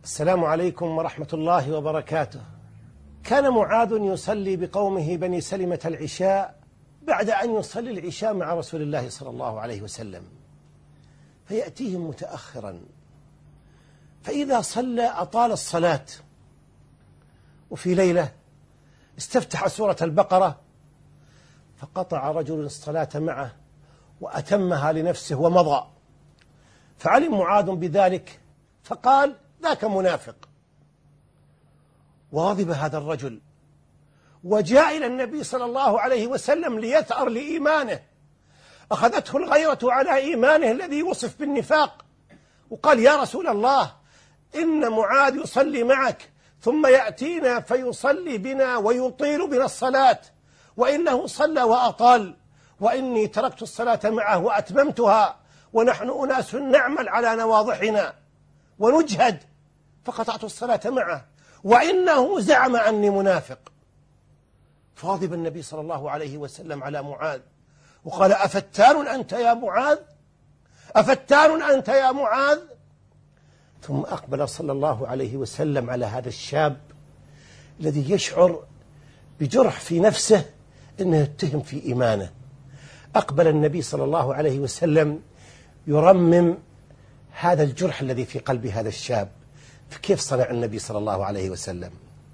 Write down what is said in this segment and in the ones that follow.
السلام عليكم ورحمة الله وبركاته. كان معاذ يصلي بقومه بني سلمة العشاء بعد أن يصلي العشاء مع رسول الله صلى الله عليه وسلم، فيأتيهم متأخرا، فإذا صلى أطال الصلاة. وفي ليلة استفتح سورة البقرة فقطع رجل الصلاة معه وأتمها لنفسه ومضى، فعلم معاذ بذلك فقال: ذاك منافق. وغضب هذا الرجل وجاء إلى النبي صلى الله عليه وسلم ليثأر لإيمانه، أخذته الغيرة على إيمانه الذي وصف بالنفاق، وقال: يا رسول الله، إن معاذ يصلي معك ثم يأتينا فيصلي بنا ويطيل بنا الصلاة، وإنه صلى وأطال، وإني تركت الصلاة معه وأتممتها، ونحن أناس نعمل على نواضحنا ونجهد، فقطعت الصلاة معه، وإنه زعم أني منافق. فغضب النبي صلى الله عليه وسلم على معاذ وقال: أفتان أنت يا معاذ؟ أفتان أنت يا معاذ؟ ثم أقبل صلى الله عليه وسلم على هذا الشاب الذي يشعر بجرح في نفسه أنه يتهم في إيمانه. أقبل النبي صلى الله عليه وسلم يرمم هذا الجرح الذي في قلب هذا الشاب. فكيف صنع النبي صلى الله عليه وسلم؟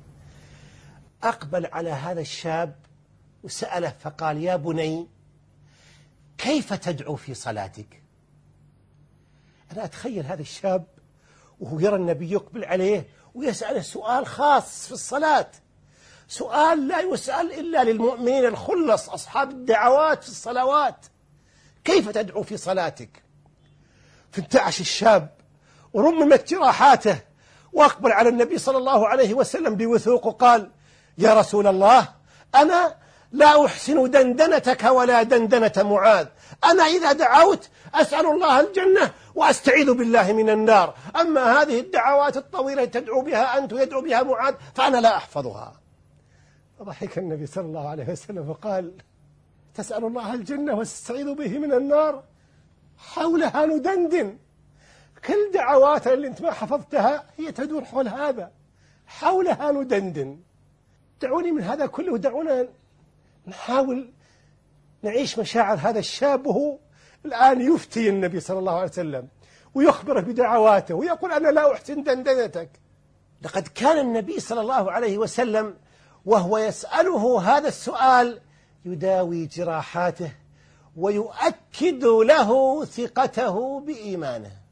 أقبل على هذا الشاب وسأله فقال: يا بني، كيف تدعو في صلاتك؟ أنا أتخيل هذا الشاب وهو يرى النبي يقبل عليه ويسأله سؤال خاص في الصلاة، سؤال لا يسأل إلا للمؤمنين الخلص أصحاب الدعوات في الصلوات: كيف تدعو في صلاتك؟ فانتعش الشاب ورممت جراحاته، وأقبل على النبي صلى الله عليه وسلم بوثوق وقال: يا رسول الله، أنا لا أحسن دندنتك ولا دندنة معاذ، أنا إذا دعوت أسأل الله الجنة وأستعيذ بالله من النار، أما هذه الدعوات الطويلة تدعو بها أنت ويدعو بها معاذ فأنا لا أحفظها. فضحك النبي صلى الله عليه وسلم فقال: تسأل الله الجنة وتستعيذ به من النار؟ حولها ندندن، كل دعواتنا اللي انت ما حفظتها هي تدور حول هذا، حولها ندندن. دعوني من هذا كله، دعونا نحاول نعيش مشاعر هذا الشاب وهو الآن يفتي النبي صلى الله عليه وسلم ويخبره بدعواته ويقول: أنا لا أحسن دندنتك. لقد كان النبي صلى الله عليه وسلم وهو يسأله هذا السؤال يداوي جراحاته ويؤكد له ثقته بإيمانه.